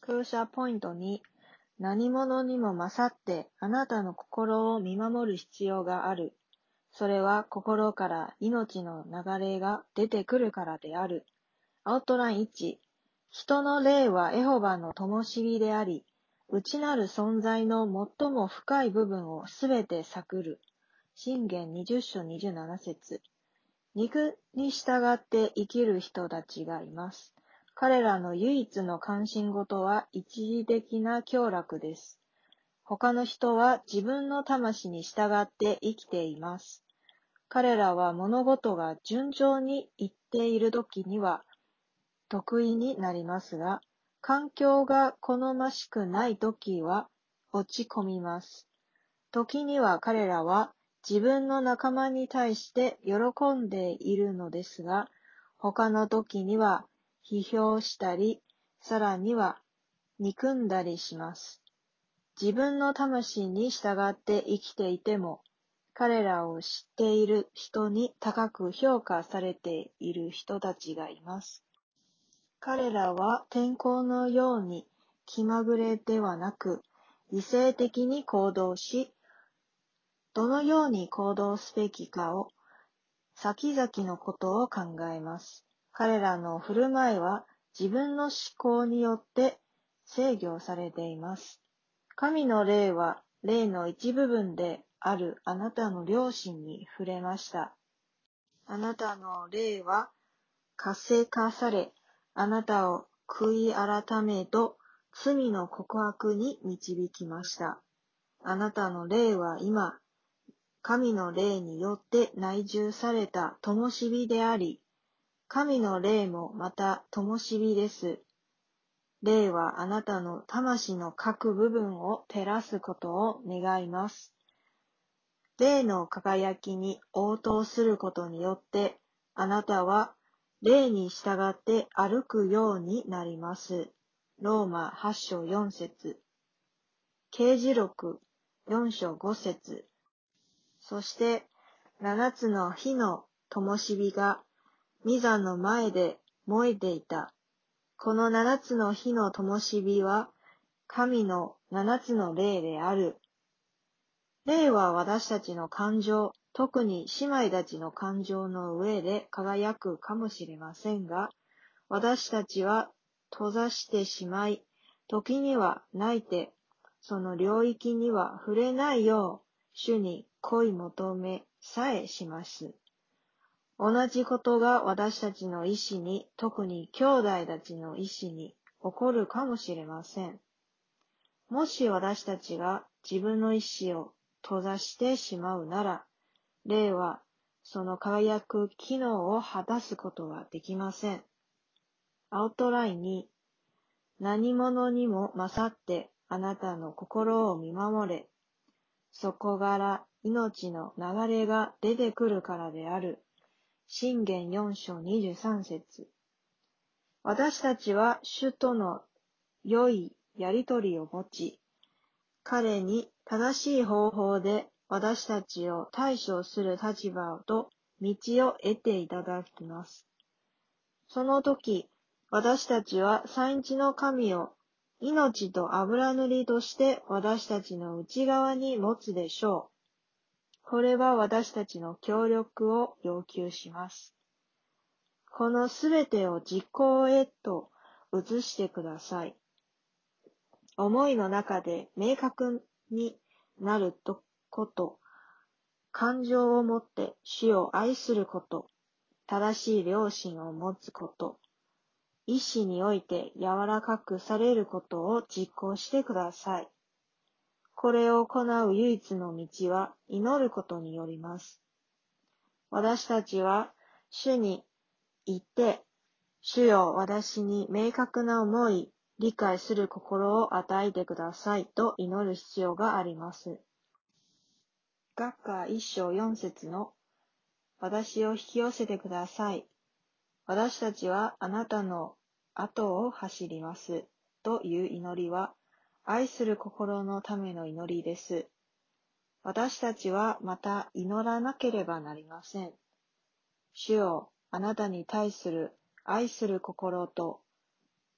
空者ポイント2、何者にも勝ってあなたの心を見守る必要がある。それは心から命の流れが出てくるからである。アウトライン1、人の霊はエホバの灯火であり、内なる存在の最も深い部分をすべて探る。箴言20章27節。肉に従って生きる人たちがいます。彼らの唯一の関心事は一時的な享楽です。他の人は自分の魂に従って生きています。彼らは物事が順調にいっている時には得意になりますが、環境が好ましくない時は落ち込みます。時には彼らは自分の仲間に対して喜んでいるのですが、他の時には批評したり、さらには憎んだりします。自分の魂に従って生きていても、彼らを知っている人に高く評価されている人たちがいます。彼らは天候のように気まぐれではなく、理性的に行動し、どのように行動すべきかを先々のことを考えます。彼らの振る舞いは自分の思考によって制御されています。神の霊は霊の一部分であるあなたの良心に触れました。あなたの霊は活性化され、あなたを悔い改めと罪の告白に導きました。あなたの霊は今、神の霊によって内住された灯火であり、神の霊もまた灯火です。霊はあなたの魂の各部分を照らすことを願います。霊の輝きに応答することによって、あなたは霊に従って歩くようになります。ローマ8章4節、啓示録4章5節。そして、7つの火の灯火が、御座の前で燃えていた。この7つの火の灯火は、神の7つの霊である。霊は私たちの感情、特に姉妹たちの感情の上で輝くかもしれませんが、私たちは閉ざしてしまい、時には泣いて、その領域には触れないよう、主に恋求めさえします。同じことが私たちの意志に、特に兄弟たちの意志に起こるかもしれません。もし私たちが自分の意志を閉ざしてしまうなら、霊はその輝く機能を果たすことはできません。アウトラインに、何者にも勝ってあなたの心を見守れ。そこから命の流れが出てくるからである。箴言4章23節。私たちは主との良いやりとりを持ち、彼に正しい方法で私たちを対処する立場と道を得ていただきます。その時、私たちは三一の神を命と油塗りとして私たちの内側に持つでしょう。これは私たちの協力を要求します。このすべてを実行へと移してください。思いの中で明確になること、感情を持って主を愛すること、正しい良心を持つこと、意志において柔らかくされることを実行してください。これを行う唯一の道は祈ることによります。私たちは主に言って、主よ、私に明確な思い、理解する心を与えてくださいと祈る必要があります。学科1章4節の私を引き寄せてください。私たちはあなたの後を走りますという祈りは愛する心のための祈りです。私たちはまた祈らなければなりません。主よ、あなたに対する愛する心と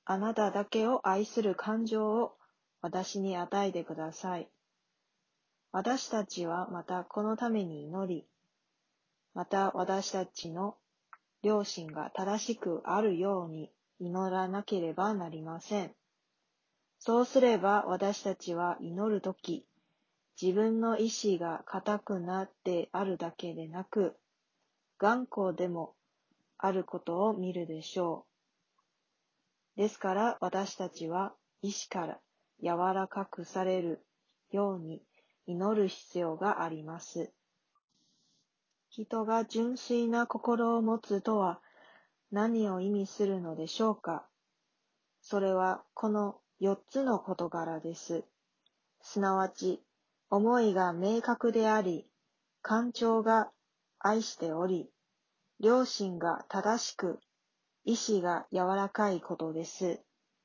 あなただけを愛する感情を私に与えてください。私たちはまたこのために祈り、また私たちの良心が正しくあるように祈らなければなりません。そうすれば私たちは祈るとき、自分の意志が固くなってあるだけでなく、頑固でもあることを見るでしょう。ですから私たちは意志から柔らかくされるように祈る必要があります。人が純粋な心を持つとは何を意味するのでしょうか。それはこの4つの事柄です。すなわち、思いが明確であり、感情が愛しており、良心が正しく、意志が柔らかいことです。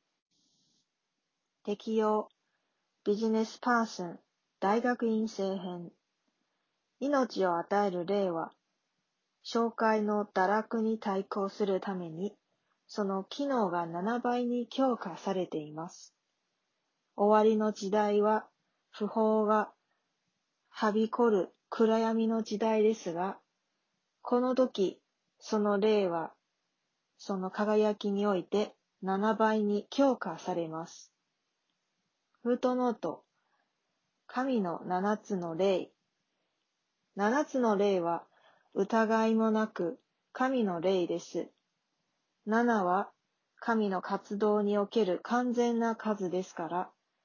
適用、ビジネスパーソン、大学院生編。命を与える霊は、紹介の堕落に対抗するために、その機能が7倍に強化されています。終わりの時代は、不法がはびこる暗闇の時代ですが、この時、その霊は、その輝きにおいて7倍に強化されます。フートノート、神の7つの霊。7つの霊は疑いもなく神の霊です。7は神の活動における完全な数ですから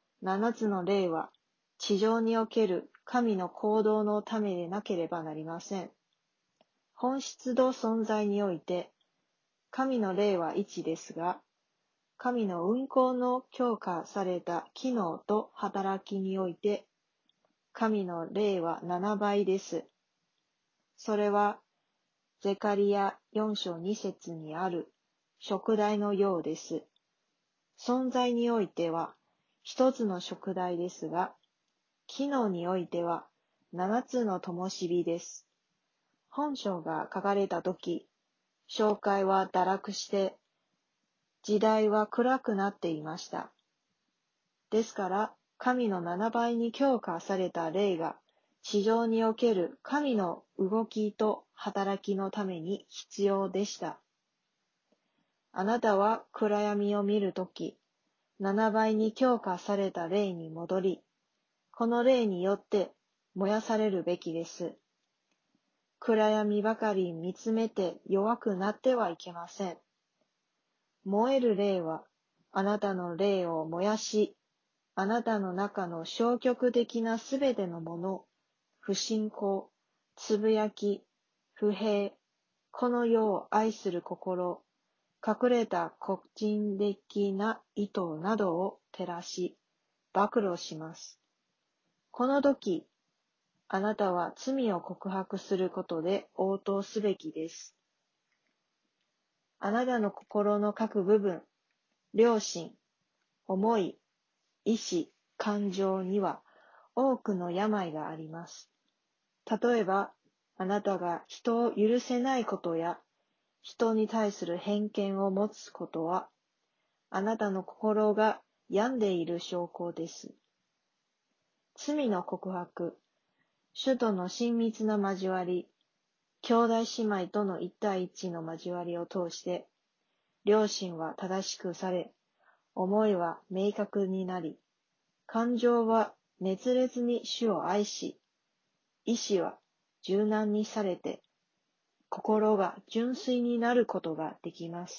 、7つの霊は地上における神の行動のためでなければなりません。本質と存在において、神の霊は1ですが、神の運行の強化された機能と働きにおいて、神の霊は7倍です。それは、ゼカリヤ4章2節にある、燭台のようです。存在においては、一つの燭台ですが、機能においては、7つの灯火です。本書が書かれたとき、教会は堕落して、時代は暗くなっていました。ですから、神の7倍に強化された霊が、地上における神の動きと働きのために必要でした。あなたは暗闇を見るとき、7倍に強化された霊に戻り、この霊によって燃やされるべきです。暗闇ばかり見つめて弱くなってはいけません。燃える霊は、あなたの霊を燃やし、あなたの中の消極的なすべてのもの、不信仰、つぶやき、不平、この世を愛する心、隠れた個人的な意図などを照らし、暴露します。この時、あなたは罪を告白することで応答すべきです。あなたの心の各部分、良心、思い、意志、感情には多くの病があります。例えば、あなたが人を許せないことや、人に対する偏見を持つことは、あなたの心が病んでいる証拠です。罪の告白、主との親密な交わり、兄弟姉妹との一対一の交わりを通して、良心は正しくされ、思いは明確になり、感情は熱烈に主を愛し、意志は柔軟にされて、心が純粋になることができます。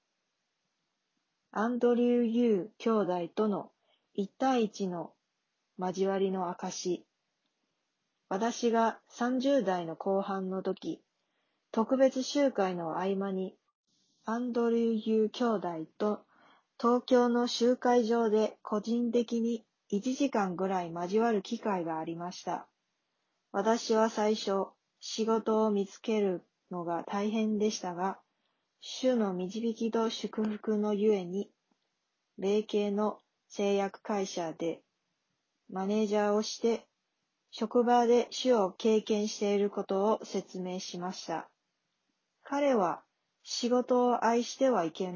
アンドリュー・ユー兄弟との一対一の交わりの証。私が30代の後半の時、特別集会の合間に、アンドリュー・ユー兄弟と東京の集会場で個人的に1時間ぐらい交わる機会がありました。私は最初、仕事を見つけるのが大変でしたが、主の導きと祝福のゆえに、米系の製薬会社でマネージャーをして、職場で主を経験していることを説明しました。彼は仕事を愛してはいけない。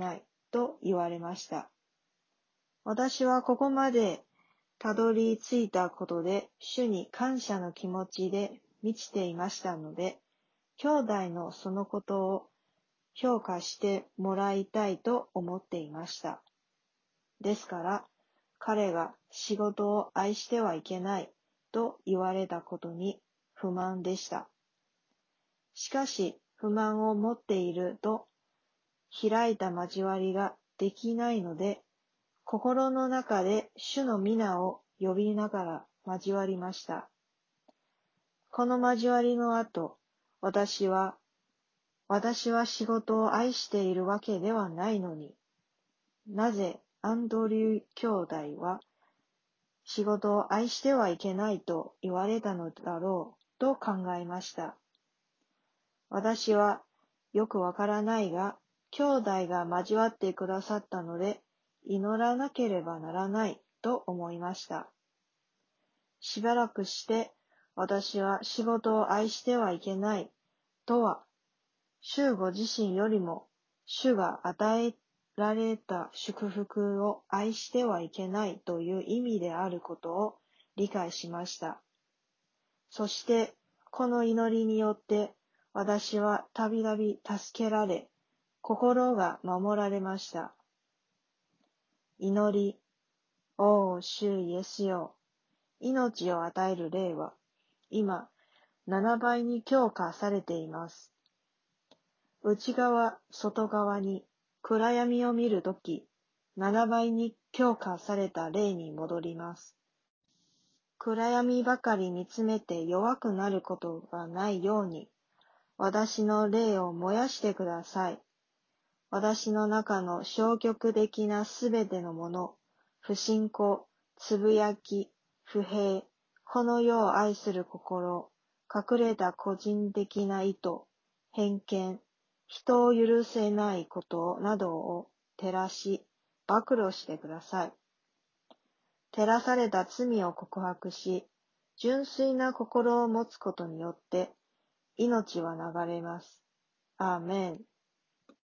と言われました。私はここまでたどり着いたことで、主に感謝の気持ちで満ちていましたので、兄弟のそのことを評価してもらいたいと思っていました。ですから、彼が仕事を愛してはいけないと言われたことに不満でした。しかし、不満を持っていると、開いた交わりができないので、心の中で主の皆を呼びながら交わりました。この交わりの後、私は仕事を愛しているわけではないのに、なぜアンドリュー兄弟は仕事を愛してはいけないと言われたのだろうと考えました。私はよくわからないが、兄弟が交わってくださったので、祈らなければならないと思いました。しばらくして、私は仕事を愛してはいけないとは、主ご自身よりも、主が与えられた祝福を愛してはいけないという意味であることを理解しました。そして、この祈りによって、私はたびたび助けられ、心が守られました。祈り、おー主イエスよ、命を与える霊は、今、7倍に強化されています。内側、外側に暗闇を見るとき、7倍に強化された霊に戻ります。暗闇ばかり見つめて弱くなることがないように、私の霊を燃やしてください。私の中の消極的なすべてのもの、不信仰、つぶやき、不平、この世を愛する心、隠れた個人的な意図、偏見、人を許せないことなどを照らし、暴露してください。照らされた罪を告白し、純粋な心を持つことによって、命は流れます。アーメン。